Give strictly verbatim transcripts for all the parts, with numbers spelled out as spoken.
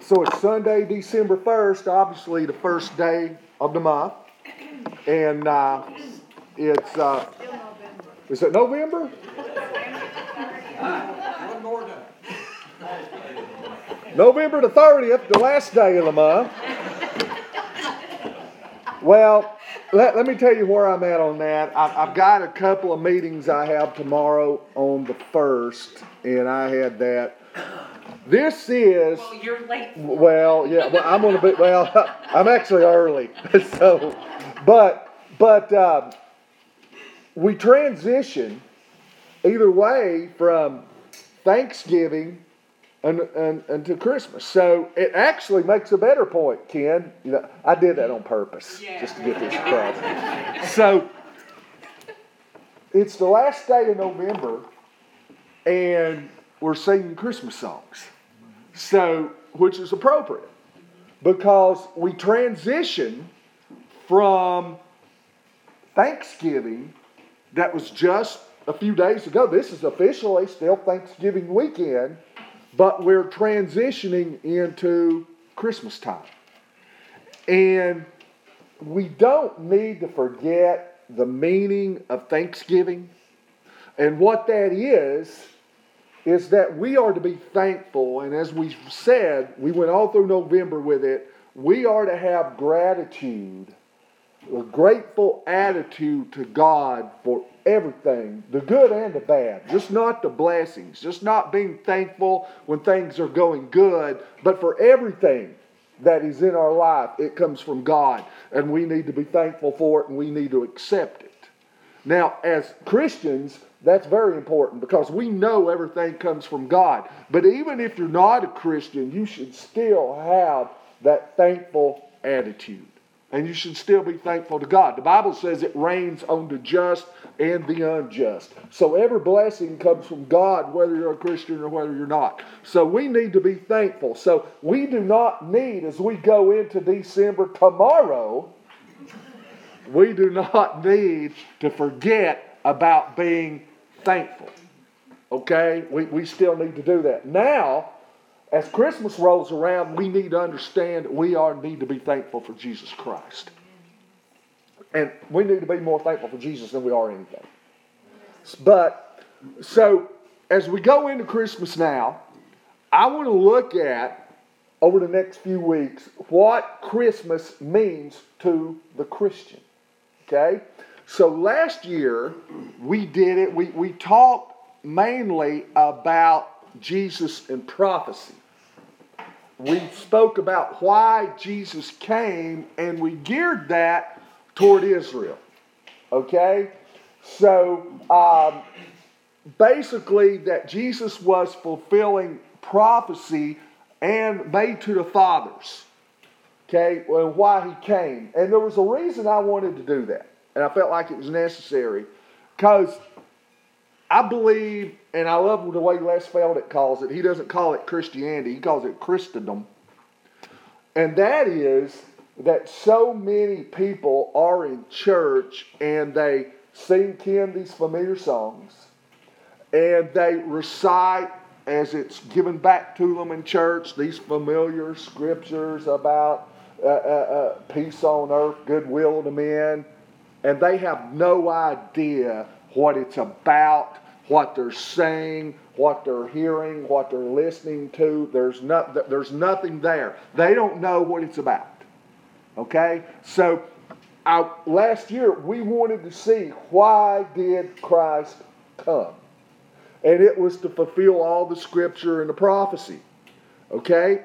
so it's Sunday, December first, obviously the first day of the month. And uh, it's, uh, is it November? One more day. November the thirtieth, the last day of the month. Well, let, let me tell you where I'm at on that. I've, I've got a couple of meetings I have tomorrow on the first, and I had that. This is... Well, you're late. Well, yeah, well, I'm going to be... Well, I'm actually early. So, but, but uh, we transition either way from Thanksgiving And, and, and to Christmas. So it actually makes a better point, Ken. You know, I did that on purpose, yeah. just to get this across. So it's the last day of November, and we're singing Christmas songs. So, which is appropriate, because we transition from Thanksgiving that was just a few days ago. This is officially still Thanksgiving weekend, but we're transitioning into Christmas time. And we don't need to forget the meaning of Thanksgiving. And what that is, is that we are to be thankful. And as we said, we went all through November with it, we are to have gratitude, a grateful attitude to God for everything, the good and the bad, just not the blessings, just not being thankful when things are going good, but for everything that is in our life, it comes from God, and we need to be thankful for it, and we need to accept it. Now, as Christians, that's very important, because we know everything comes from God, but even if you're not a Christian, you should still have that thankful attitude. And you should still be thankful to God. The Bible says it rains on the just and the unjust. So every blessing comes from God, whether you're a Christian or whether you're not. So we need to be thankful. So we do not need, as we go into December tomorrow, we do not need to forget about being thankful. Okay? We, we still need to do that. Now, as Christmas rolls around, we need to understand that we are need to be thankful for Jesus Christ. And we need to be more thankful for Jesus than we are anything. But, so, as we go into Christmas now, I want to look at, over the next few weeks, what Christmas means to the Christian. Okay? So last year, we did it, we, we talked mainly about Jesus and prophecy. We spoke about why Jesus came, and we geared that toward Israel. Okay? So, um, basically, that Jesus was fulfilling prophecy and made to the fathers. Okay? And why he came. And there was a reason I wanted to do that. And I felt like it was necessary. Because I believe, and I love the way Les Feldick calls it. He doesn't call it Christianity. He calls it Christendom. And that is that so many people are in church and they sing, Ken, these familiar songs. And they recite, as it's given back to them in church, these familiar scriptures about uh, uh, uh, peace on earth, goodwill to men. And they have no idea what it's about, what they're saying, what they're hearing, what they're listening to. There's not, there's nothing there. They don't know what it's about. Okay? So, I, last year, we wanted to see, why did Christ come? And it was to fulfill all the scripture and the prophecy. Okay?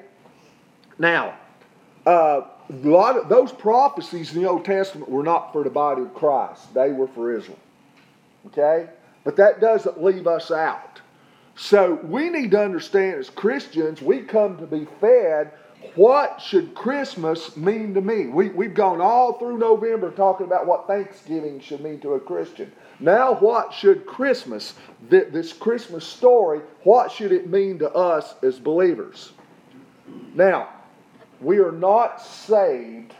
Now, uh, a lot of those prophecies in the Old Testament were not for the body of Christ. They were for Israel. Okay? But that doesn't leave us out. So we need to understand, as Christians, we come to be fed. What should Christmas mean to me? We, we've gone all through November talking about what Thanksgiving should mean to a Christian. Now what should Christmas, this Christmas story, what should it mean to us as believers? Now, we are not saved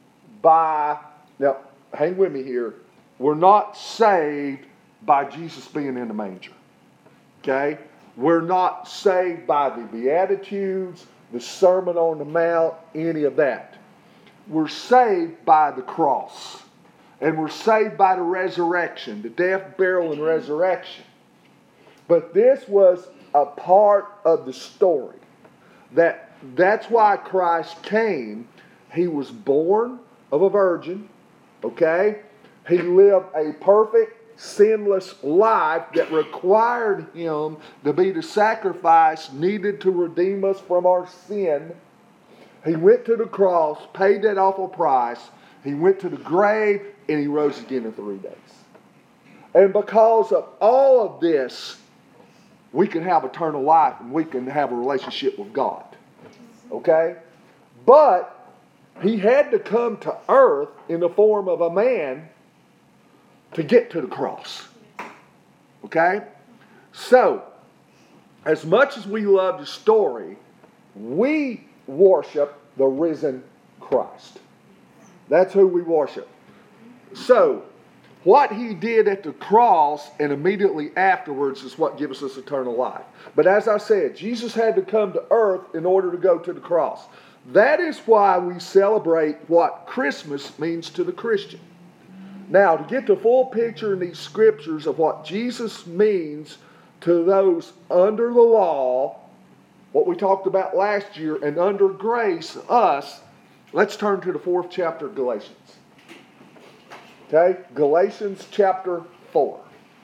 by, now hang with me here, we're not saved by Jesus being in the manger. Okay? We're not saved by the Beatitudes. the Sermon on the Mount, any of that. We're saved by the cross. And we're saved by the resurrection, the death, burial, and resurrection. But this was a part of the story. That, that's why Christ came. He was born of a virgin, okay? He lived a perfect, sinless life that required him to be the sacrifice needed to redeem us from our sin. He went to the cross, paid that awful price. He went to the grave, and he rose again in three days. And because of all of this, we can have eternal life and we can have a relationship with God. Okay? But he had to come to earth in the form of a man to get to the cross. Okay? So, as much as we love the story, we worship the risen Christ. That's who we worship. So, what he did at the cross and immediately afterwards is what gives us eternal life. But as I said, Jesus had to come to earth in order to go to the cross. That is why we celebrate what Christmas means to the Christian. Now, to get the full picture in these scriptures of what Jesus means to those under the law, what we talked about last year, and under grace, us, let's turn to the fourth chapter of Galatians. Okay, Galatians chapter four.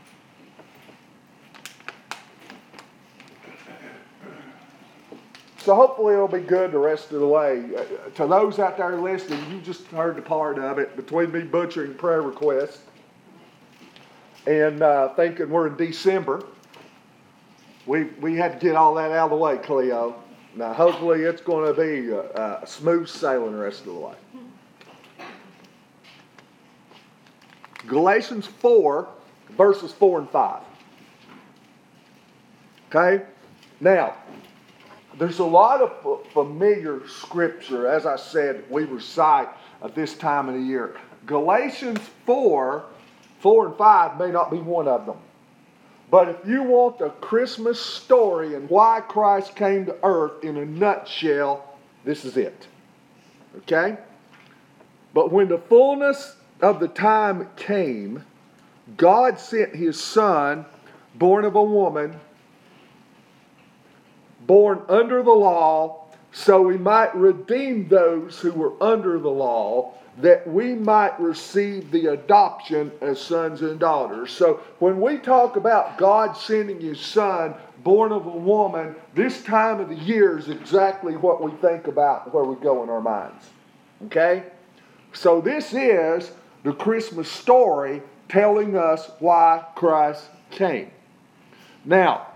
So hopefully it'll be good the rest of the way. Uh, to those out there listening, you just heard the part of it between me butchering prayer requests and uh, thinking we're in December. We we had to get all that out of the way, Cleo. Now hopefully it's going to be a, a smooth sailing the rest of the way. Galatians four, verses four and five. Okay? Now, there's a lot of familiar scripture, as I said, we recite at this time of the year. Galatians four, four and five may not be one of them. But if you want the Christmas story and why Christ came to earth in a nutshell, this is it. Okay? But when the fullness of the time came, God sent his Son, born of a woman, born under the law, so he might redeem those who were under the law, that we might receive the adoption as sons and daughters. So when we talk about God sending his Son, born of a woman, this time of the year is exactly what we think about, where we go in our minds. Okay? So this is the Christmas story telling us why Christ came. Now,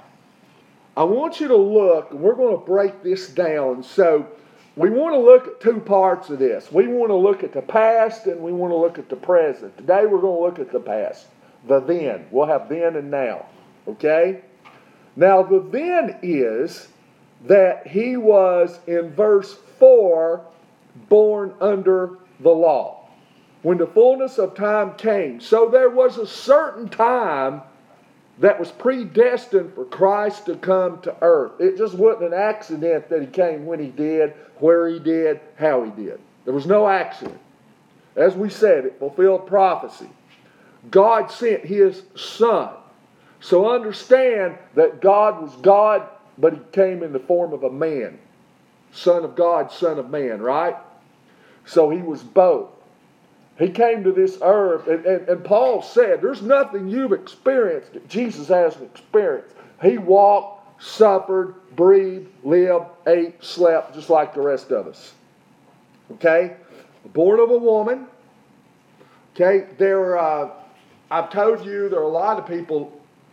I want you to look, and we're going to break this down. So we want to look at two parts of this. We want to look at the past and we want to look at the present. Today we're going to look at the past, the then. We'll have then and now. Okay? Now the then is that he was, in verse four, born under the law. When the fullness of time came. So there was a certain time that was predestined for Christ to come to earth. It just wasn't an accident that he came when he did, where he did, how he did. There was no accident. As we said, it fulfilled prophecy. God sent his Son. So understand that God was God, but he came in the form of a man. Son of God, Son of man, right? So he was both. He came to this earth, and, and, and Paul said, there's nothing you've experienced that Jesus hasn't experienced. He walked, suffered, breathed, lived, ate, slept, just like the rest of us. Okay? Born of a woman. Okay? There, uh, I've told you there are a lot of people,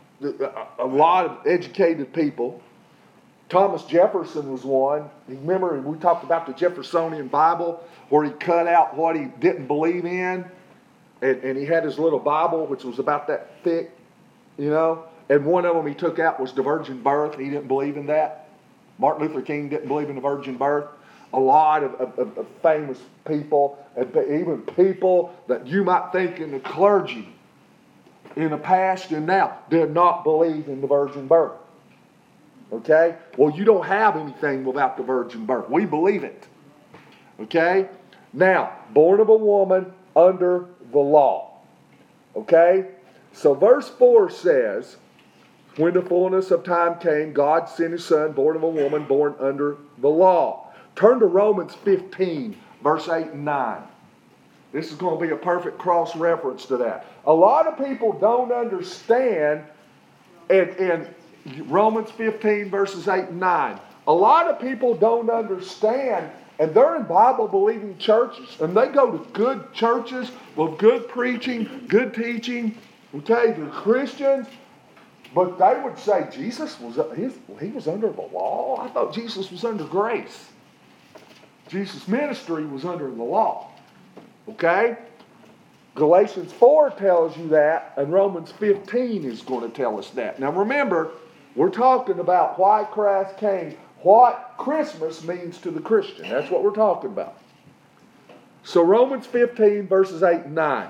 a lot of educated people. Thomas Jefferson was one. You remember we talked about the Jeffersonian Bible, where he cut out what he didn't believe in, and, and he had his little Bible, which was about that thick, you know, and one of them he took out was the virgin birth. He didn't believe in that. Martin Luther King didn't believe in the virgin birth. A lot of, of, of famous people, and even people that you might think in the clergy in the past and now, did not believe in the virgin birth. Okay? Well, you don't have anything without the virgin birth. We believe it. Okay? Now, born of a woman under the law. Okay? So verse four says, when the fullness of time came, God sent his son, born of a woman, born under the law. Turn to Romans fifteen, verse eight and nine. This is going to be a perfect cross-reference to that. A lot of people don't understand in, in Romans fifteen, verses eight and nine. A lot of people don't understand, and they're in Bible-believing churches, and they go to good churches with good preaching, good teaching. Okay, they're Christians, but they would say Jesus was he was under the law. I thought Jesus was under grace. Jesus' ministry was under the law. Okay? Galatians four tells you that, and Romans fifteen is going to tell us that. Now remember, we're talking about why Christ came, what Christmas means to the Christian. That's what we're talking about. So Romans fifteen, verses eight and nine.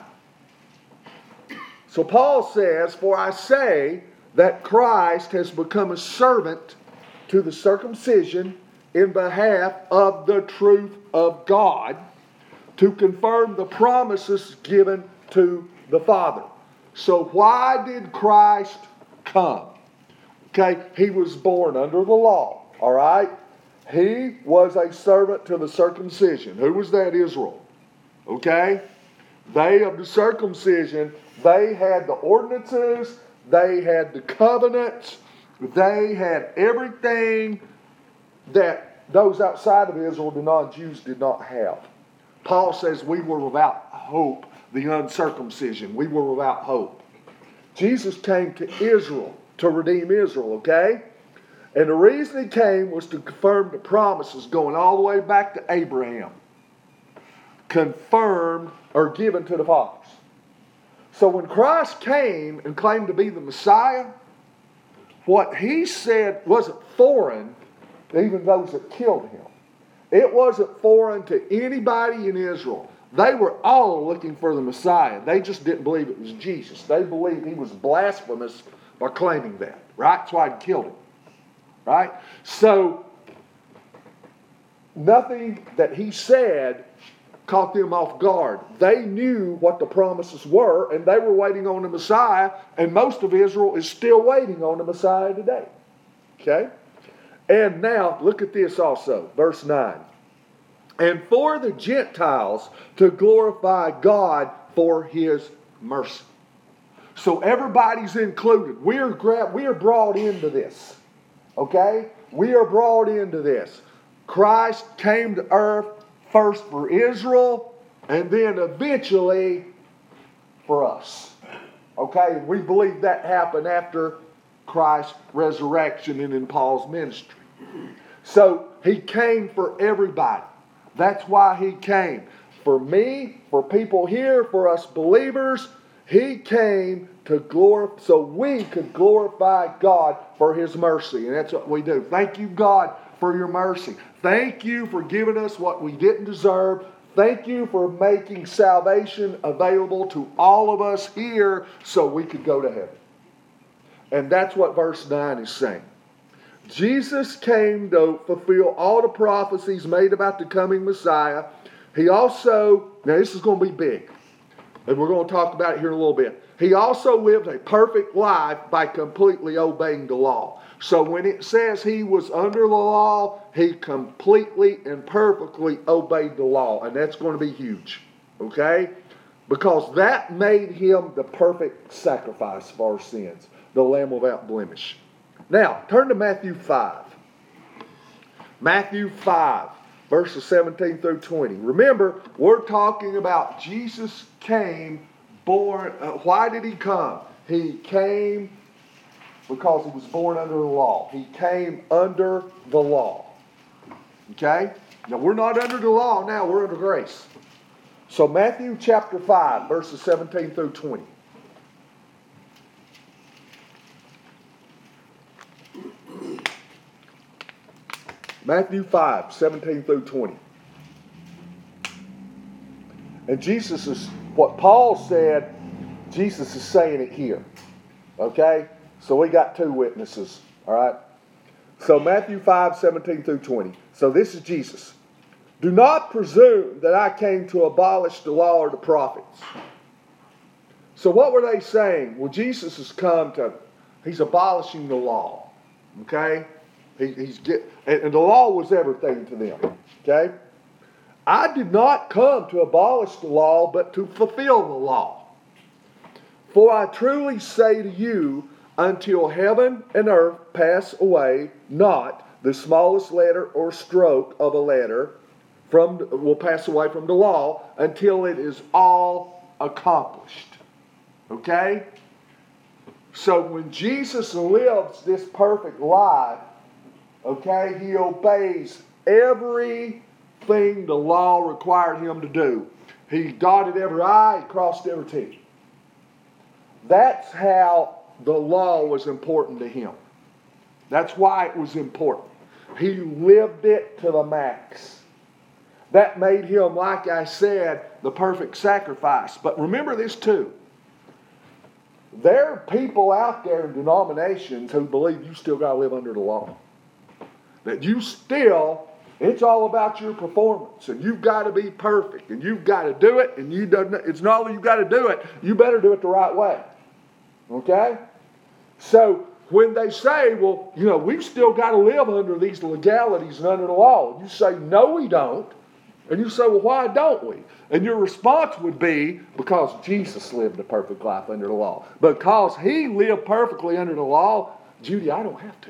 So Paul says, for I say that Christ has become a servant to the circumcision in behalf of the truth of God, to confirm the promises given to the Father. So why did Christ come? Okay, he was born under the law, all right? He was a servant to the circumcision. Who was that? Israel. Okay? They of the circumcision, they had the ordinances, they had the covenants, they had everything that those outside of Israel, the non-Jews, did not have. Paul says we were without hope, the uncircumcision. We were without hope. Jesus came to Israel to redeem Israel, okay? And the reason he came was to confirm the promises going all the way back to Abraham. Confirmed or given to the fathers. So when Christ came and claimed to be the Messiah, what he said wasn't foreign to even those that killed him. It wasn't foreign to anybody in Israel. They were all looking for the Messiah. They just didn't believe it was Jesus. They believed he was blasphemous by claiming that. Right? That's why he killed him. Right? So, nothing that he said caught them off guard. They knew what the promises were, and they were waiting on the Messiah, and most of Israel is still waiting on the Messiah today. Okay? And now, look at this also, verse nine. And for the Gentiles to glorify God for his mercy. So everybody's included. We are, gra- we are brought into this. Okay? We are brought into this. Christ came to earth first for Israel, and then eventually for us. Okay? We believe that happened after Christ's resurrection and in Paul's ministry. So he came for everybody. That's why he came. For me, for people here, for us believers, he came to glorify, so we could glorify God for his mercy. And that's what we do. Thank you, God, for your mercy. Thank you for giving us what we didn't deserve. Thank you for making salvation available to all of us here so we could go to heaven. And that's what verse nine is saying. Jesus came to fulfill all the prophecies made about the coming Messiah. He also, now this is going to be big, and we're going to talk about it here in a little bit. He also lived a perfect life by completely obeying the law. So when it says he was under the law, he completely and perfectly obeyed the law. And that's going to be huge. Okay? Because that made him the perfect sacrifice for our sins. The Lamb without blemish. Now, turn to Matthew five. Matthew five, verses seventeen through twenty. Remember, we're talking about Jesus came born. Uh, why did he come? He came because he was born under the law. He came under the law. Okay? Now, we're not under the law now. We're under grace. So, Matthew chapter five, verses seventeen through twenty. Matthew five, seventeen through twenty. And Jesus is, what Paul said, Jesus is saying it here. Okay? So we got two witnesses. All right? So Matthew five, seventeen through twenty. So this is Jesus. Do not presume that I came to abolish the law or the prophets. So what were they saying? Well, Jesus has come to, he's abolishing the law. Okay? He, he's get, and, and the law was everything to them. Okay? I did not come to abolish the law, but to fulfill the law. For I truly say to you, until heaven and earth pass away, not the smallest letter or stroke of a letter from will pass away from the law until it is all accomplished. Okay? So when Jesus lives this perfect life, okay, he obeys everything the law required him to do. He dotted every I, he crossed every T. That's how the law was important to him. That's why it was important. He lived it to the max. That made him, like I said, the perfect sacrifice. But remember this too. There are people out there in denominations who believe you still got to live under the law. That you still, it's all about your performance. And you've got to be perfect. And you've got to do it. And you don't, it's not only you've got to do it, you better do it the right way. Okay? So when they say, well, you know, we've still got to live under these legalities and under the law. You say, no, we don't. And you say, well, why don't we? And your response would be, because Jesus lived a perfect life under the law. Because he lived perfectly under the law, Judy, I don't have to.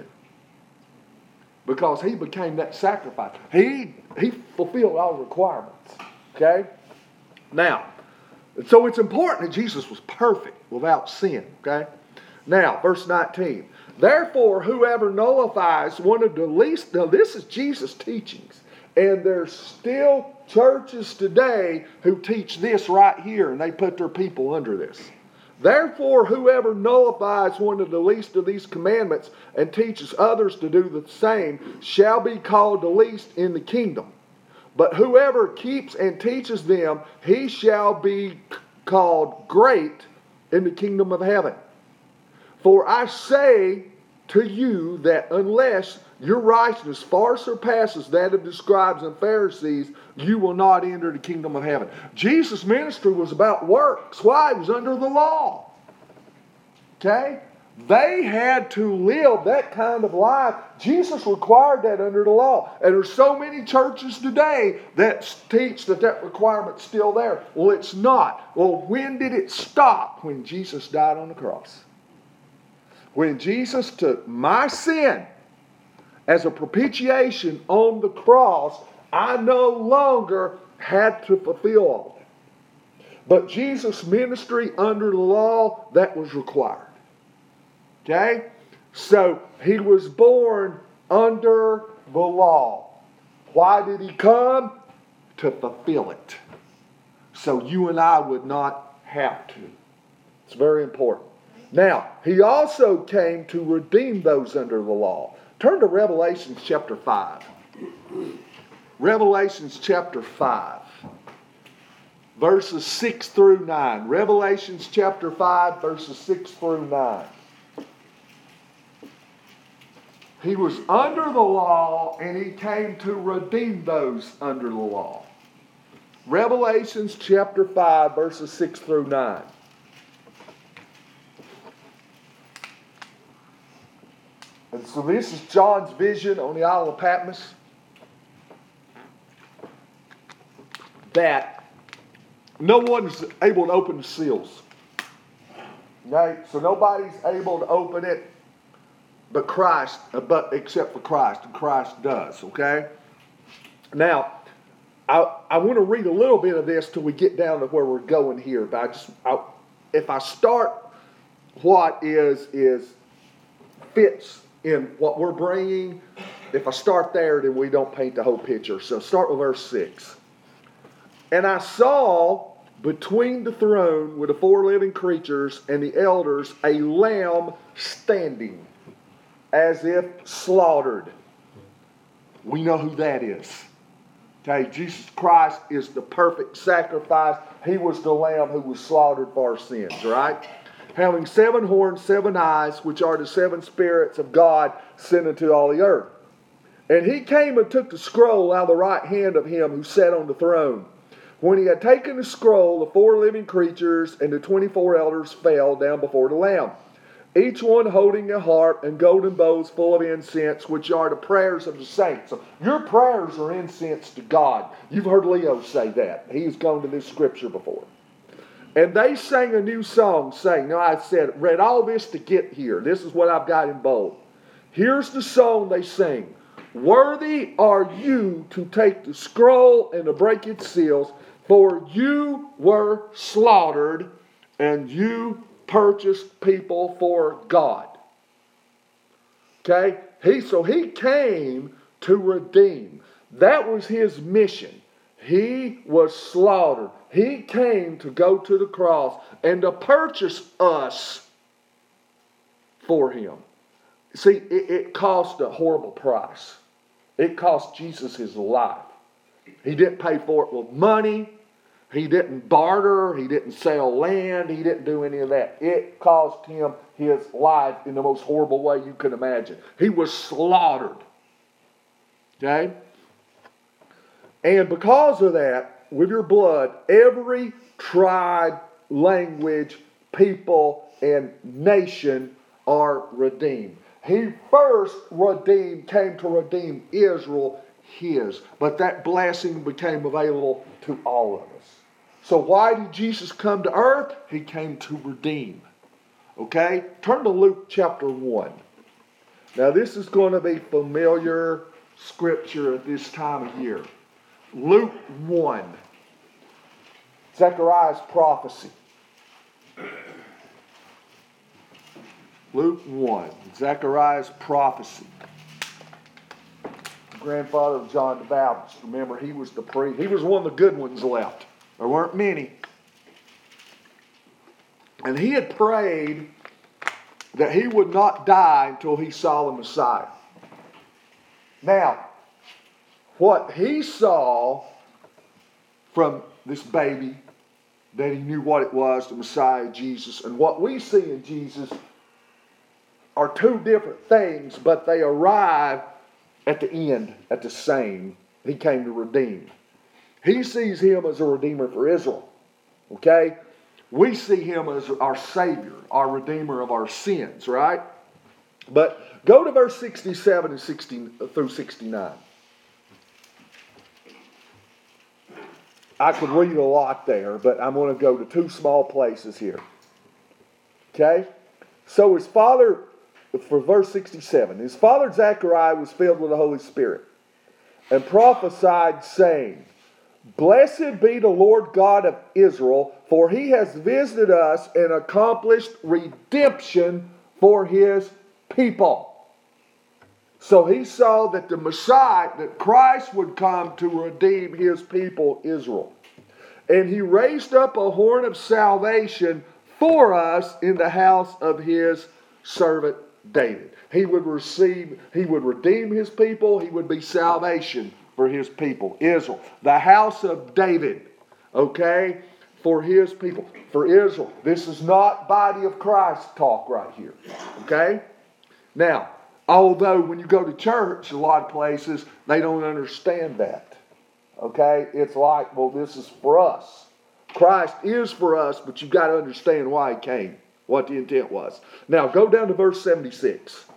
Because he became that sacrifice. He, he fulfilled all the requirements. Okay? Now, so it's important that Jesus was perfect without sin. Okay? Now, verse nineteen. Therefore, whoever nullifies one of the least, now this is Jesus' teachings. And there's still churches today who teach this right here, and they put their people under this. Therefore, whoever nullifies one of the least of these commandments and teaches others to do the same shall be called the least in the kingdom. But whoever keeps and teaches them, he shall be called great in the kingdom of heaven. For I say to you that unless your righteousness far surpasses that of the scribes and Pharisees, you will not enter the kingdom of heaven. Jesus' ministry was about works. Why? It was under the law. Okay? They had to live that kind of life. Jesus required that under the law. And there's so many churches today that teach that that requirement's still there. Well, it's not. Well, when did it stop? When Jesus died on the cross. When Jesus took my sin as a propitiation on the cross, I no longer had to fulfill all that. But Jesus' ministry under the law, that was required. Okay? So he was born under the law. Why did he come? To fulfill it. So you and I would not have to. It's very important. Now, he also came to redeem those under the law. Turn to Revelation chapter five. Revelation chapter five. Verses six through nine. Revelation chapter five, verses six through nine. He was under the law, and he came to redeem those under the law. Revelation chapter five, verses six through nine. And so this is John's vision on the Isle of Patmos. That no one's able to open the seals. Okay? So nobody's able to open it but Christ, but except for Christ, and Christ does. Okay? Now, I I want to read a little bit of this till we get down to where we're going here. But I just I, if I start what is is fits in what we're bringing, if I start there, then we don't paint the whole picture. So start with verse six. And I saw between the throne with the four living creatures and the elders a lamb standing as if slaughtered. We know who that is. Okay, Jesus Christ is the perfect sacrifice. He was the lamb who was slaughtered for our sins, right? having seven horns, seven eyes, which are the seven spirits of God sent into all the earth. And he came and took the scroll out of the right hand of him who sat on the throne. When he had taken the scroll, the four living creatures and the twenty-four elders fell down before the Lamb, each one holding a harp and golden bowls full of incense, which are the prayers of the saints. So your prayers are incense to God. You've heard Leo say that. He's gone to this scripture before. And they sang a new song, saying, now I said, read all this to get here. This is what I've got in bold. Here's the song they sing. Worthy are you to take the scroll and to break its seals, for you were slaughtered and you purchased people for God. Okay? He, so he came to redeem. That was his mission. He was slaughtered. He came to go to the cross and to purchase us for him. See, it, it cost a horrible price. It cost Jesus his life. He didn't pay for it with money. He didn't barter. He didn't sell land. He didn't do any of that. It cost him his life in the most horrible way you could imagine. He was slaughtered. Okay? And because of that, with your blood, every tribe, language, people, and nation are redeemed. He first redeemed, came to redeem Israel, his. But that blessing became available to all of us. So why did Jesus come to earth? He came to redeem. Okay? Turn to Luke chapter one. Now this is going to be familiar scripture at this time of year. Luke one. Zechariah's prophecy. Luke one. Zechariah's prophecy. Grandfather of John the Baptist. Remember, he was the priest. He was one of the good ones left. There weren't many. And he had prayed that he would not die until he saw the Messiah. Now, what he saw from this baby, that he knew what it was, the Messiah, Jesus, and what we see in Jesus are two different things, but they arrive at the end, at the same. He came to redeem. He sees him as a redeemer for Israel. Okay? We see him as our Savior, our Redeemer of our sins, right? But go to verse sixty-seven and sixty through sixty-nine. I could read a lot there, but I'm going to go to two small places here. Okay? So his father, for verse sixty-seven, his father Zechariah was filled with the Holy Spirit and prophesied, saying, Blessed be the Lord God of Israel, for he has visited us and accomplished redemption for his people. So he saw that the Messiah, that Christ would come to redeem his people, Israel. And he raised up a horn of salvation for us in the house of his servant David. He would receive, he would redeem his people, he would be salvation for his people, Israel. The house of David, okay, for his people, for Israel. This is not body of Christ talk right here, okay? Now, although when you go to church, a lot of places, they don't understand that, okay? It's like, well, this is for us. Christ is for us, but you've got to understand why he came, what the intent was. Now, go down to verse seventy-six.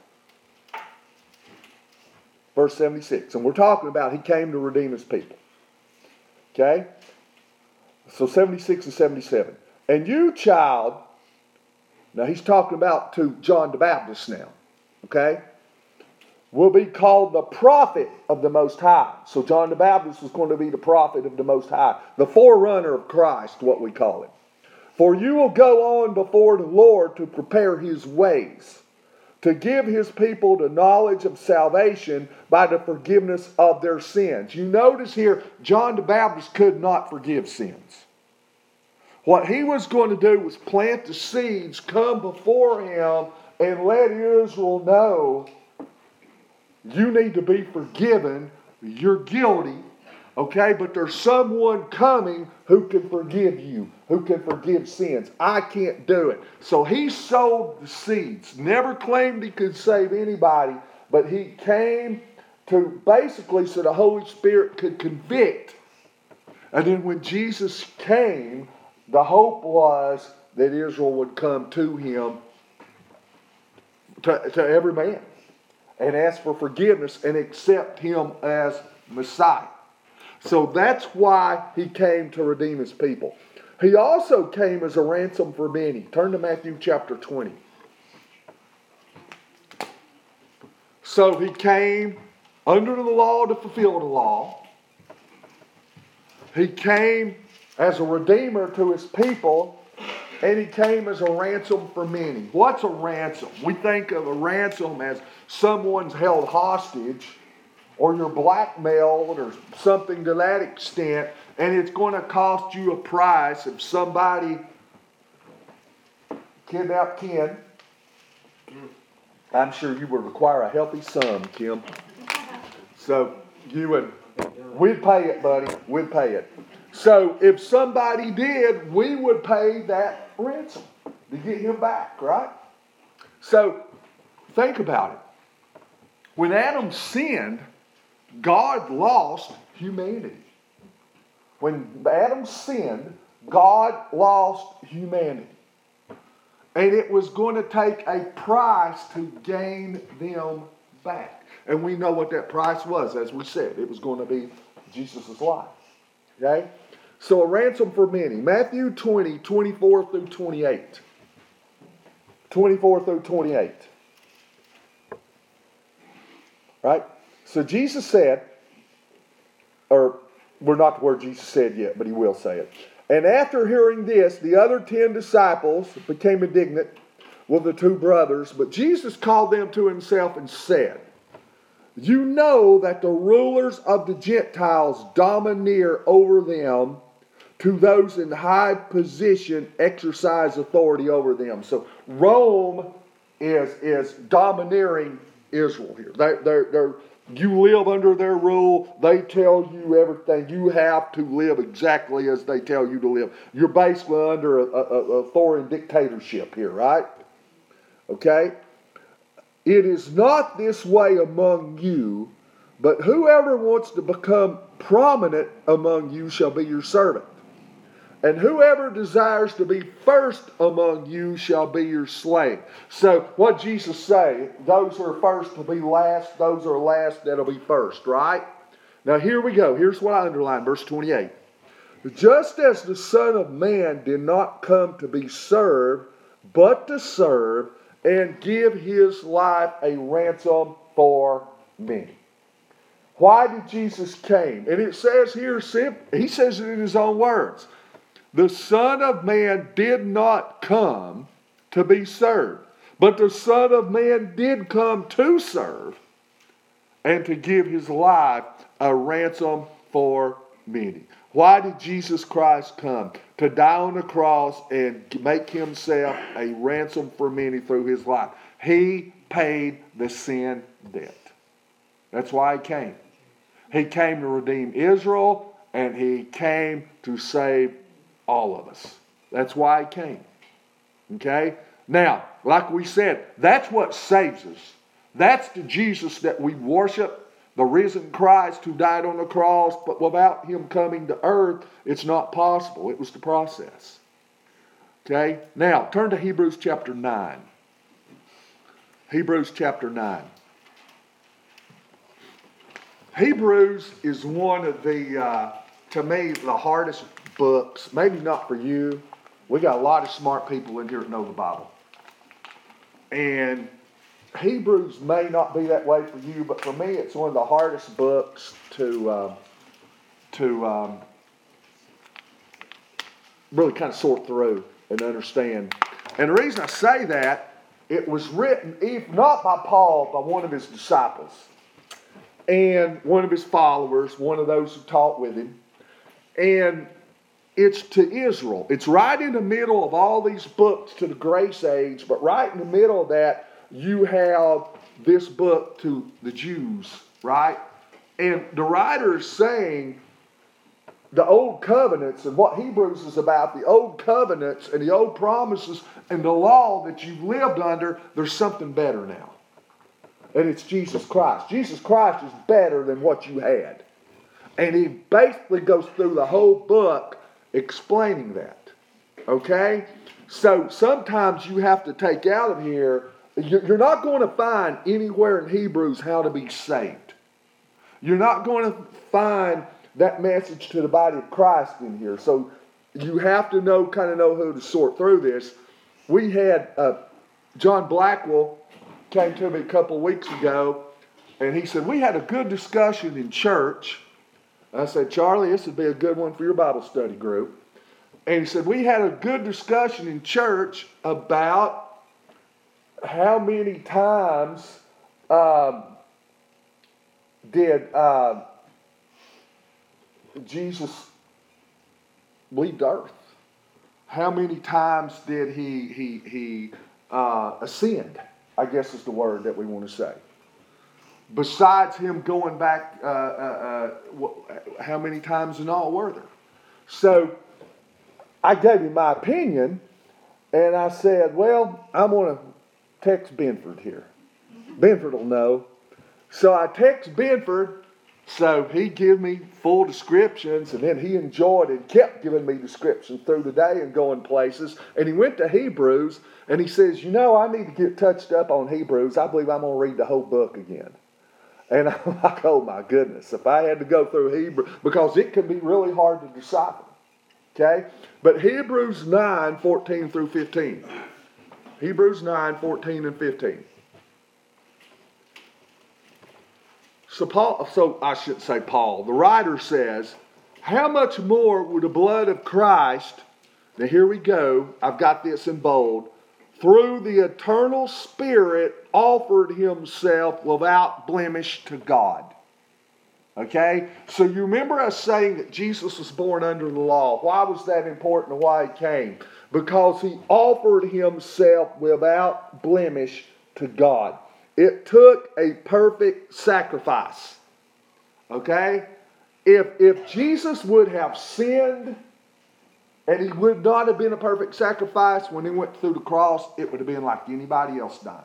Verse seventy-six. And we're talking about he came to redeem his people. Okay? So seventy-six and seventy-seven. And you, child, now he's talking about to John the Baptist now. Okay? Will be called the prophet of the Most High. So John the Baptist was going to be the prophet of the Most High. The forerunner of Christ, what we call him. For you will go on before the Lord to prepare his ways, to give his people the knowledge of salvation by the forgiveness of their sins. You notice here, John the Baptist could not forgive sins. What he was going to do was plant the seeds, come before him, and let Israel know you need to be forgiven. You're guilty Okay, but there's someone coming who can forgive you, who can forgive sins. I can't do it. So he sowed the seeds, never claimed he could save anybody, but he came to basically so the Holy Spirit could convict. And then when Jesus came, the hope was that Israel would come to him, to, to every man, and ask for forgiveness and accept him as Messiah. So that's why he came to redeem his people. He also came as a ransom for many. Turn to Matthew chapter twenty. So he came under the law to fulfill the law. He came as a redeemer to his people, and he came as a ransom for many. What's a ransom? We think of a ransom as someone's held hostage, or you're blackmailed, or something to that extent, and it's going to cost you a price if somebody kidnapped Ken. I'm sure you would require a healthy sum, Kim. So you would, we'd pay it, buddy. We'd pay it. So if somebody did, we would pay that ransom to get him back, right? So think about it. When Adam sinned, God lost humanity. When Adam sinned, God lost humanity. And it was going to take a price to gain them back. And we know what that price was, as we said. It was going to be Jesus' life. Okay? So a ransom for many. Matthew twenty, twenty-four through twenty-eight. twenty-four through twenty-eight. Right? So Jesus said, or we're not to where Jesus said yet, but he will say it. And after hearing this, the other ten disciples became indignant with the two brothers. But Jesus called them to himself and said, you know that the rulers of the Gentiles domineer over them, to those in high position exercise authority over them. So Rome is, is domineering Israel here. They, they're, they're, you live under their rule. They tell you everything. You have to live exactly as they tell you to live. You're basically under a, a, a authority dictatorship here, right? Okay? It is not this way among you, but whoever wants to become prominent among you shall be your servant. And whoever desires to be first among you shall be your slave. So what Jesus say? Those who are first will be last. Those who are last that'll be first, right? Now here we go. Here's what I underlined, verse twenty-eight. Just as the Son of Man did not come to be served, but to serve and give his life a ransom for many. Why did Jesus came? And it says here, he says it in his own words. The Son of Man did not come to be served, but the Son of Man did come to serve and to give his life a ransom for many. Why did Jesus Christ come? To die on the cross and make himself a ransom for many through his life. He paid the sin debt. That's why he came. He came to redeem Israel, and he came to save all of us. That's why he came. Okay? Now, like we said, that's what saves us. That's the Jesus that we worship, the risen Christ who died on the cross, but without him coming to earth, it's not possible. It was the process. Okay? Now, turn to Hebrews chapter nine. Hebrews chapter nine. Hebrews is one of the, uh, to me, the hardest books. Maybe not for you. We got a lot of smart people in here that know the Bible. And Hebrews may not be that way for you, but for me, it's one of the hardest books to uh, to um, really kind of sort through and understand. And the reason I say that, it was written, if not by Paul, by one of his disciples and one of his followers, one of those who taught with him. And it's to Israel. It's right in the middle of all these books to the grace age, but right in the middle of that, you have this book to the Jews, right? And the writer is saying the old covenants and what Hebrews is about, the old covenants and the old promises and the law that you've lived under, there's something better now. And it's Jesus Christ. Jesus Christ is better than what you had. And he basically goes through the whole book explaining that. Okay? So sometimes you have to take out of here, you're not going to find anywhere in Hebrews how to be saved. You're not going to find that message to the body of Christ in here. So you have to know, kind of know who to sort through this. We had uh, John Blackwell came to me a couple of weeks ago, and he said, we had a good discussion in church. I said, Charlie, this would be a good one for your Bible study group. And he said, we had a good discussion in church about how many times um, did uh, Jesus leave the earth? How many times did he he he uh, ascend? I guess is the word that we want to say. Besides him going back, uh, uh, uh, how many times in all were there? So I gave him my opinion, and I said, well, I'm going to text Benford here. Benford will know. So I text Benford, so he gave me full descriptions, and then he enjoyed and kept giving me descriptions through the day and going places. And he went to Hebrews, and he says, you know, I need to get touched up on Hebrews. I believe I'm going to read the whole book again. And I'm like, oh my goodness, if I had to go through Hebrew, because it can be really hard to decipher. Okay? But Hebrews nine, fourteen through fifteen. Hebrews nine, fourteen and fifteen. So Paul, so I shouldn't say Paul, the writer says, how much more would the blood of Christ, now here we go, I've got this in bold, through the eternal Spirit offered himself without blemish to God. Okay? So you remember us saying that Jesus was born under the law. Why was that important and why he came? Because he offered himself without blemish to God. It took a perfect sacrifice. Okay? If, if Jesus would have sinned, and he would not have been a perfect sacrifice when he went through the cross, it would have been like anybody else dying.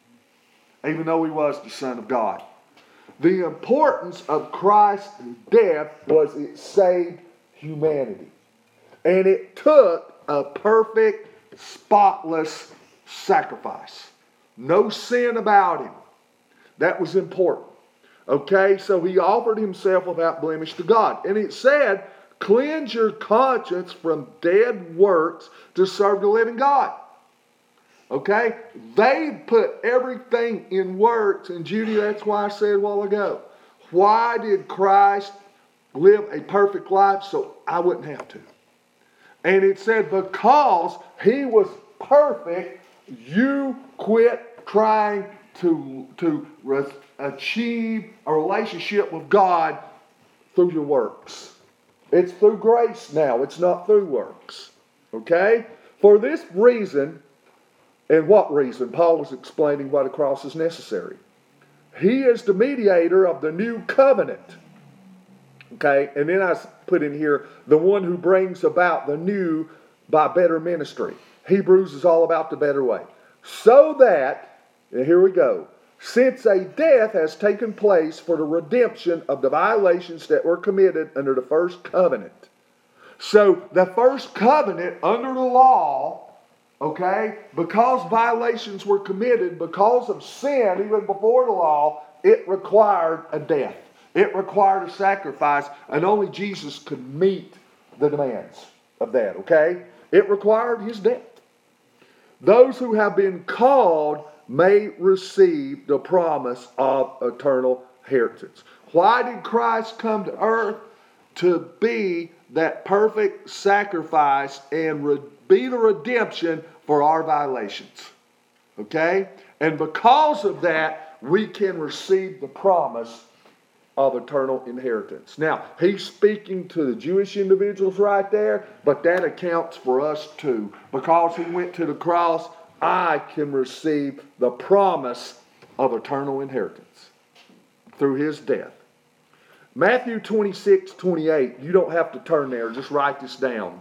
Even though he was the Son of God. The importance of Christ's death was it saved humanity. And it took a perfect, spotless sacrifice. No sin about him. That was important. Okay, so he offered himself without blemish to God. And it said, cleanse your conscience from dead works to serve the living God. Okay? They put everything in works. And Judy, that's why I said a while ago. Why did Christ live a perfect life? So I wouldn't have to. And it said because he was perfect, you quit trying to, to re- achieve a relationship with God through your works. It's through grace now. It's not through works. Okay? For this reason, and what reason? Paul was explaining why the cross is necessary. He is the mediator of the new covenant. Okay? And then I put in here, the one who brings about the new by better ministry. Hebrews is all about the better way. So that, and here we go, since a death has taken place for the redemption of the violations that were committed under the first covenant. So the first covenant under the law, okay, because violations were committed, because of sin, even before the law, it required a death. It required a sacrifice, and only Jesus could meet the demands of that, okay? It required his death. Those who have been called may receive the promise of eternal inheritance. Why did Christ come to earth? To be that perfect sacrifice and re- be the redemption for our violations. Okay? And because of that, we can receive the promise of eternal inheritance. Now, he's speaking to the Jewish individuals right there, but that accounts for us too. Because he went to the cross, I can receive the promise of eternal inheritance through his death. Matthew twenty-six, twenty-eight. You don't have to turn there. Just write this down.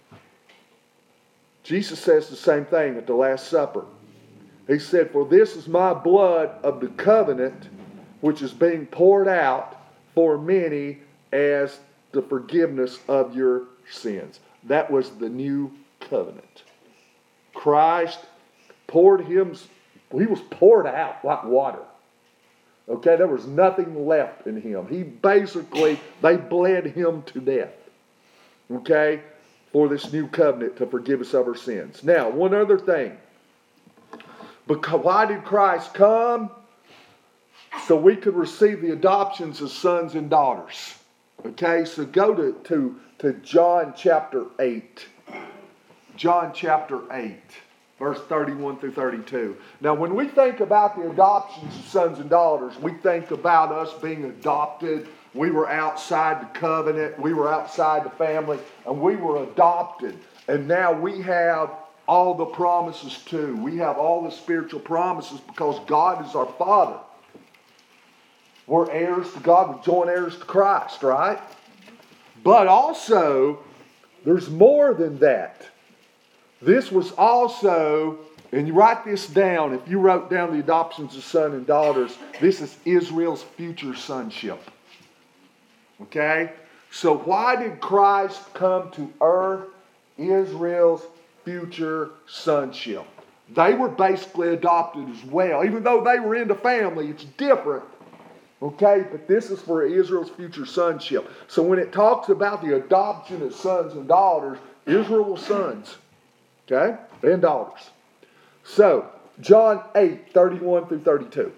Jesus says the same thing at the Last Supper. He said, "For this is my blood of the covenant, which is being poured out for many as the forgiveness of your sins." That was the new covenant. Christ poured him, he was poured out like water. Okay, there was nothing left in him. He basically, they bled him to death. Okay, for this new covenant to forgive us of our sins. Now, one other thing. Because why did Christ come? So we could receive the adoptions as sons and daughters. Okay, so go to, to, to John chapter eight. John chapter eight, verse thirty-one through thirty-two. Now, when we think about the adoptions of sons and daughters, we think about us being adopted. We were outside the covenant. We were outside the family. And we were adopted. And now we have all the promises too. We have all the spiritual promises because God is our Father. We're heirs to God. We're joint heirs to Christ, right? But also, there's more than that. This was also, and you write this down, if you wrote down the adoptions of sons and daughters, this is Israel's future sonship. Okay? So why did Christ come to earth? Israel's future sonship. They were basically adopted as well. Even though they were in the family, it's different. Okay, but this is for Israel's future sonship. So when it talks about the adoption of sons and daughters, Israel was sons. Okay, and daughters. So, John eight, thirty-one through thirty-two.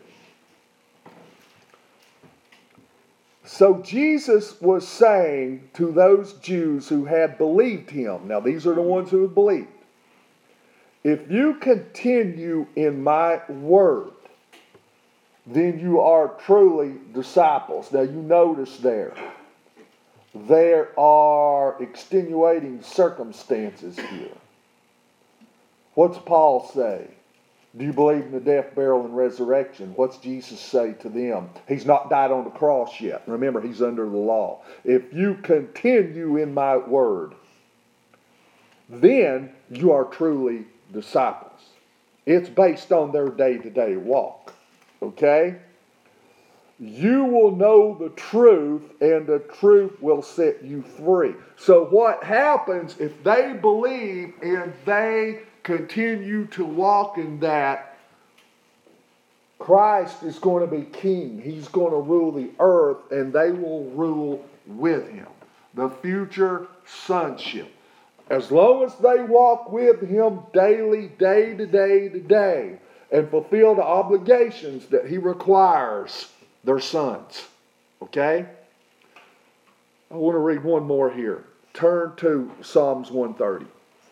So Jesus was saying to those Jews who had believed him, now these are the ones who had believed, "If you continue in my word, then you are truly disciples." Now you notice there, there are extenuating circumstances here. What's Paul say? Do you believe in the death, burial, and resurrection? What's Jesus say to them? He's not died on the cross yet. Remember, he's under the law. "If you continue in my word, then you are truly disciples." It's based on their day-to-day walk. Okay? "You will know the truth, and the truth will set you free." So what happens if they believe and they continue to walk in that? Christ is going to be king. He's going to rule the earth, and they will rule with him. The future sonship. As long as they walk with him daily, day to day to day, and fulfill the obligations that he requires, they're sons. Okay? I want to read one more here. Turn to Psalms one thirty.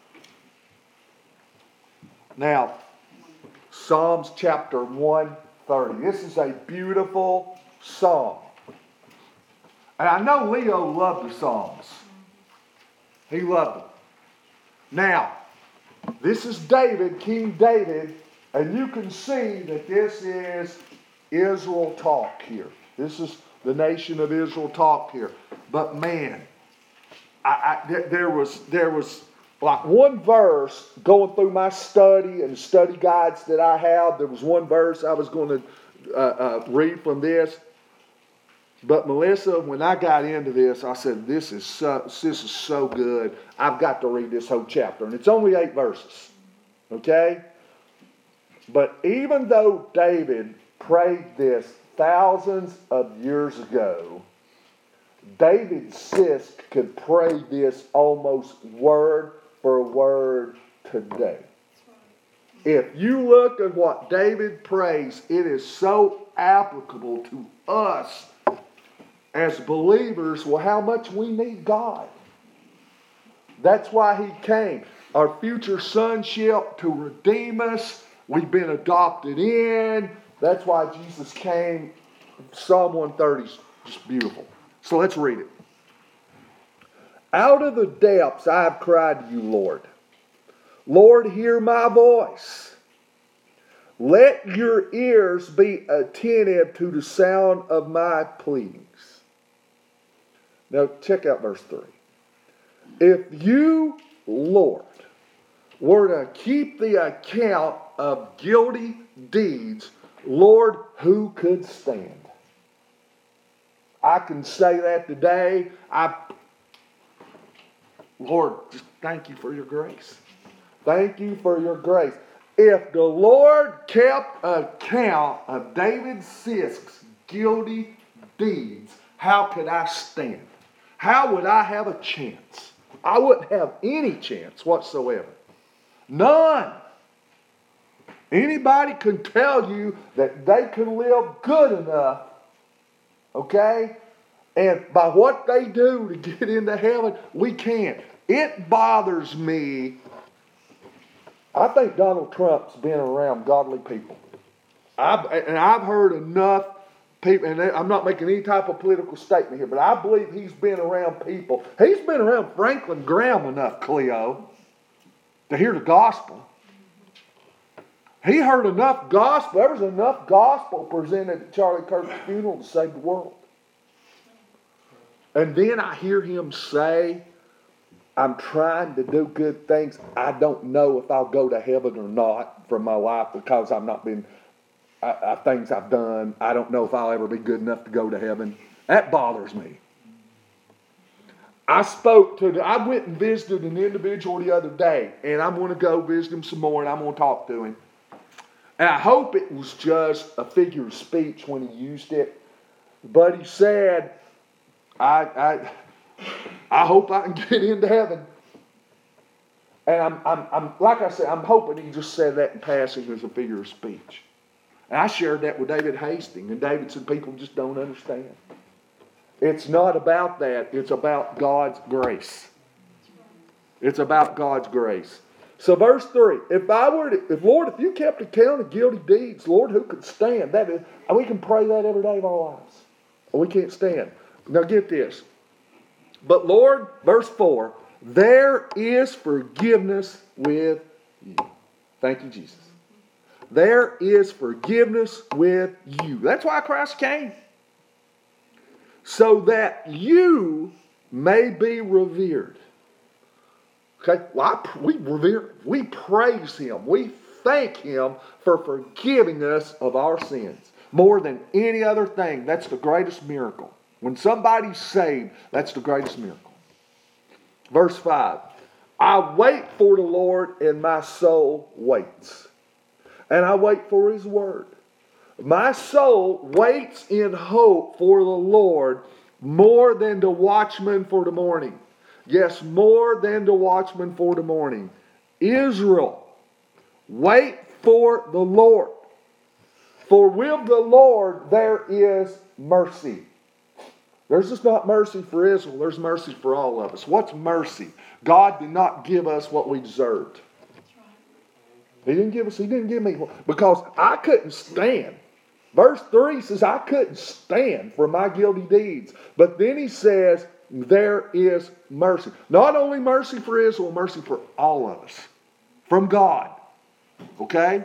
Now, Psalms chapter one thirty. This is a beautiful psalm. And I know Leo loved the Psalms. He loved them. Now, this is David, King David, and you can see that this is Israel talk here. This is the nation of Israel talk here. But man, I, I, there was there was like one verse going through my study and study guides that I have. There was one verse I was going to uh, uh, read from this. But Melissa, when I got into this, I said, this is so, this is so good. I've got to read this whole chapter. And it's only eight verses. Okay? But even though David prayed this thousands of years ago, David Sisk could pray this almost word for word today. If you look at what David prays, it is so applicable to us as believers, well, how much we need God. That's why he came. Our future sonship to redeem us. We've been adopted in. That's why Jesus came. Psalm one thirty is just beautiful. So let's read it. "Out of the depths I have cried to you, Lord. Lord, hear my voice. Let your ears be attentive to the sound of my pleadings. Now check out verse three. If you, Lord, were to keep the account of guilty deeds, Lord, who could stand? I can say that today. I, Lord, just thank you for your grace. Thank you for your grace. If the Lord kept account of David Sisk's guilty deeds, how could I stand? How would I have a chance? I wouldn't have any chance whatsoever. None. Anybody can tell you that they can live good enough, okay? And by what they do to get into heaven, we can't. It bothers me. I think Donald Trump's been around godly people. I've, and I've heard enough people, and I'm not making any type of political statement here, but I believe he's been around people. He's been around Franklin Graham enough, Cleo, to hear the gospel. He heard enough gospel. There was enough gospel presented at Charlie Kirk's funeral to save the world. And then I hear him say, I'm trying to do good things. I don't know if I'll go to heaven or not from my life because I've not been, I, I, things I've done. I don't know if I'll ever be good enough to go to heaven. That bothers me. I spoke to, the, I went and visited an individual the other day, and I'm going to go visit him some more, and I'm going to talk to him. And I hope it was just a figure of speech when he used it. But he said, I, I, I hope I can get into heaven. And I'm, I'm, I'm, like I said, I'm hoping he just said that in passing as a figure of speech. And I shared that with David Hastings, and David said people just don't understand. It's not about that. It's about God's grace. It's about God's grace. So verse three, if I were to, if Lord, if you kept account of guilty deeds, Lord, who could stand? That is, we can pray that every day of our lives. We can't stand. Now get this. But Lord, verse four, there is forgiveness with you. Thank you, Jesus. There is forgiveness with you. That's why Christ came. So that you may be revered. Okay, well, I, we revere, we praise Him. We thank Him for forgiving us of our sins. More than any other thing, that's the greatest miracle. When somebody's saved, that's the greatest miracle. Verse five, I wait for the Lord and my soul waits. And I wait for His word. My soul waits in hope for the Lord more than the watchman for the morning. Yes, more than the watchman for the morning. Israel, wait for the Lord. For with the Lord there is mercy. There's just not mercy for Israel. There's mercy for all of us. What's mercy? God did not give us what we deserved. He didn't give us, He didn't give me, because I couldn't stand. Verse three says, I couldn't stand for my guilty deeds. But then he says, there is mercy. Not only mercy for Israel, mercy for all of us. From God. Okay?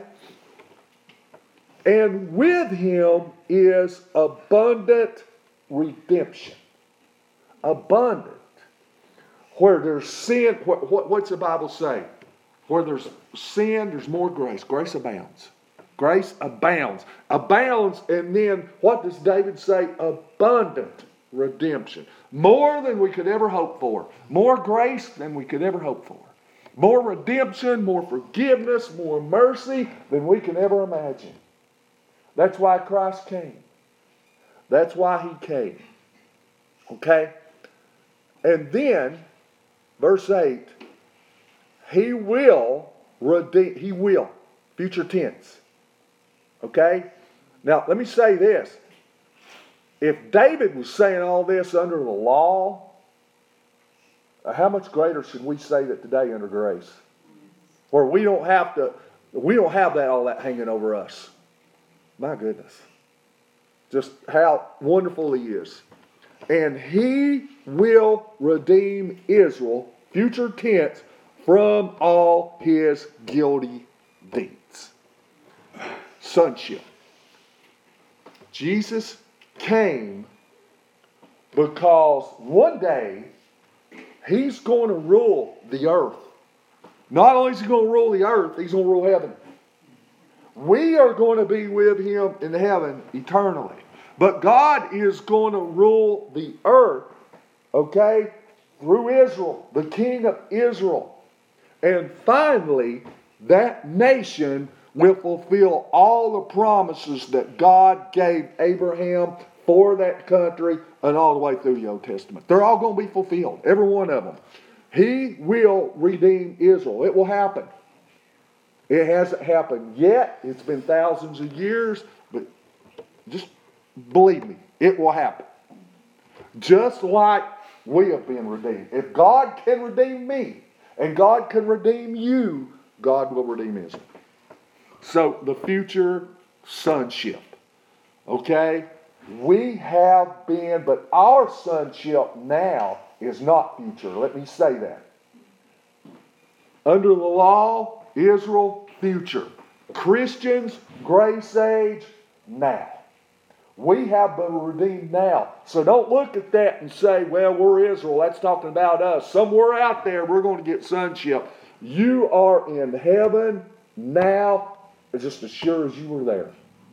And with Him is abundant redemption. Abundant. Where there's sin, what, what, what's the Bible say? Where there's sin, there's more grace. Grace abounds. Grace abounds. Abounds, and then what does David say? Abundant redemption. More than we could ever hope for. More grace than we could ever hope for. More redemption, more forgiveness, more mercy than we can ever imagine. That's why Christ came. That's why He came. Okay? And then, verse eight, He will redeem. He will. Future tense. Okay? Now, let me say this. If David was saying all this under the law, how much greater should we say that today under grace? Where we don't have to, we don't have that all that hanging over us. My goodness. Just how wonderful He is. And He will redeem Israel, future tense, from all his guilty deeds. Sonship. Jesus came Because one day, he's going to rule the earth. Not only is he going to rule the earth, he's going to rule heaven. We are going to be with him in heaven eternally. But God is going to rule the earth, okay, through Israel, the king of Israel. And finally, that nation will fulfill all the promises that God gave Abraham for that country and all the way through the Old Testament. They're all going to be fulfilled, every one of them. He will redeem Israel. It will happen. It hasn't happened yet. It's been thousands of years, but just believe me, it will happen. Just like we have been redeemed. If God can redeem me and God can redeem you, God will redeem Israel. So the future sonship. Okay? We have been, but our sonship now is not future. Let me say that. Under the law, Israel, future. Christians, grace age, now. We have been redeemed now. So don't look at that and say, well, we're Israel. That's talking about us. Somewhere out there, we're going to get sonship. You are in heaven now, just as sure as you were there.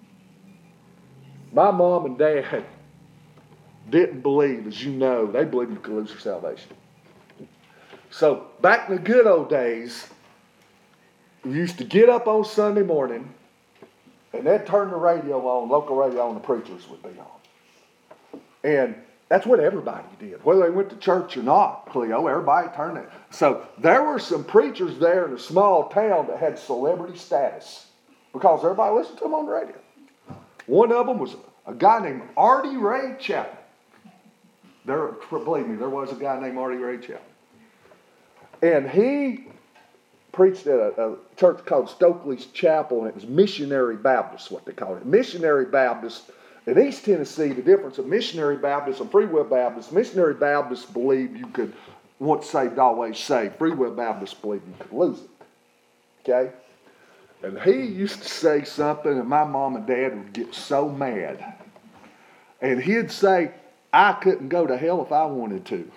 My mom and dad didn't believe, as you know, they believed you could lose your salvation. So back in the good old days, we used to get up on Sunday morning, and they'd turn the radio on, local radio on, the preachers would be on. And that's what everybody did, whether they went to church or not, Cleo, everybody turned it. So there were some preachers there in a small town that had celebrity status because everybody listened to them on the radio. One of them was a guy named Artie Ray Chapman. There, believe me, there was a guy named Artie Ray Chapman. And he preached at a, a church called Stokely's Chapel, and it was Missionary Baptist, what they called it. Missionary Baptist. In East Tennessee, the difference of Missionary Baptist and Free Will Baptist, Missionary Baptists believed you could, once saved, always saved. Free Will Baptists believed you could lose it. Okay? And he used to say something, and my mom and dad would get so mad. And he'd say, I couldn't go to hell if I wanted to.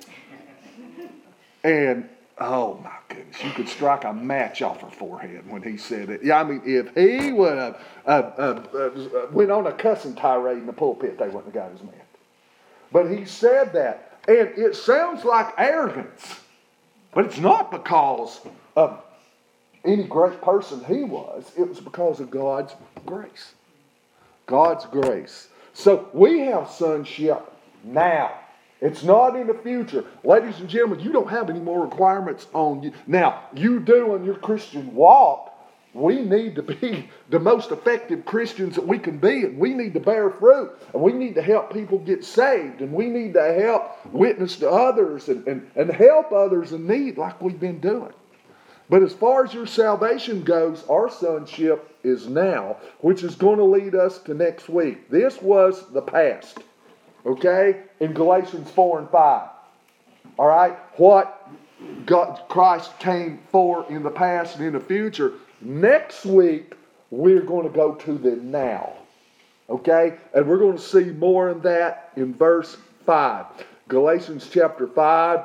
And, oh my goodness, you could strike a match off her forehead when he said it. Yeah, I mean, if he would have uh, uh, uh, went on a cussing tirade in the pulpit, they wouldn't have got his man. But he said that, and it sounds like arrogance, but it's not because of any great person he was. It was because of God's grace. God's grace. So we have sonship now. It's not in the future. Ladies and gentlemen, you don't have any more requirements on you. Now, you do in your Christian walk. We need to be the most effective Christians that we can be, and we need to bear fruit, and we need to help people get saved, and we need to help witness to others and, and, and help others in need like we've been doing. But as far as your salvation goes, our sonship is now, which is going to lead us to next week. This was the past, okay, in Galatians four and five. All right, what God, Christ came for in the past and in the future. Next week, we're going to go to the now, okay? And we're going to see more of that in verse five. Galatians chapter five.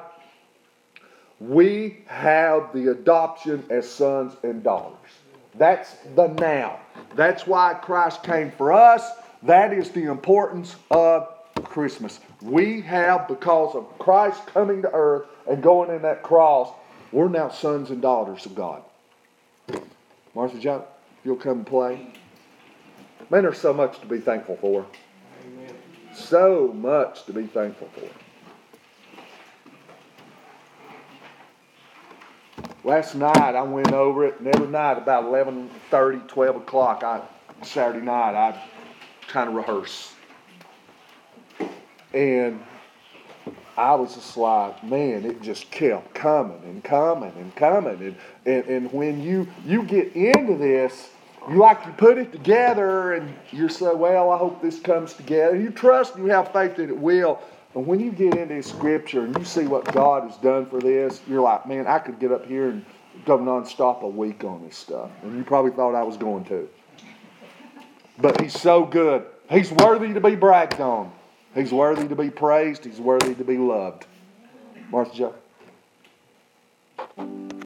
We have the adoption as sons and daughters. That's the now. That's why Christ came for us. That is the importance of Christmas. We have, because of Christ coming to earth and going in that cross, we're now sons and daughters of God. Martha John, if you'll come and play. Man, there's so much to be thankful for. Amen. So much to be thankful for. Last night I went over it, and every night about eleven thirty, twelve o'clock, I, Saturday night, I kind of rehearse. And I was just like, man, it just kept coming and coming and coming. And, and, and when you, you get into this, you like to put it together and you're so, well, I hope this comes together. You trust and you have faith that it will. And when you get into Scripture and you see what God has done for this, you're like, man, I could get up here and go nonstop a week on this stuff. And you probably thought I was going to. But He's so good. He's worthy to be bragged on. He's worthy to be praised. He's worthy to be loved. Martha Jo.